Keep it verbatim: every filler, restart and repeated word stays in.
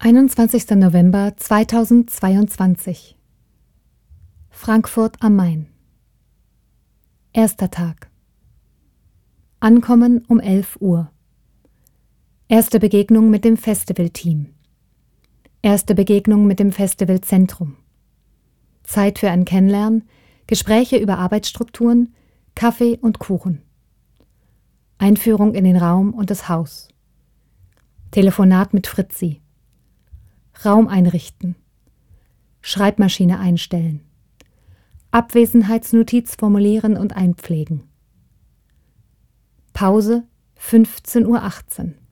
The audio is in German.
einundzwanzigster November zweitausendzweiundzwanzig. Frankfurt am Main. Erster Tag. Ankommen um elf Uhr. Erste Begegnung mit dem Festivalteam. Erste Begegnung mit dem Festivalzentrum. Zeit für ein Kennenlernen, Gespräche über Arbeitsstrukturen, Kaffee und Kuchen. Einführung in den Raum und das Haus. Telefonat mit Fritzi. Raum einrichten. Schreibmaschine einstellen. Abwesenheitsnotiz formulieren und einpflegen. Pause fünfzehn Uhr achtzehn.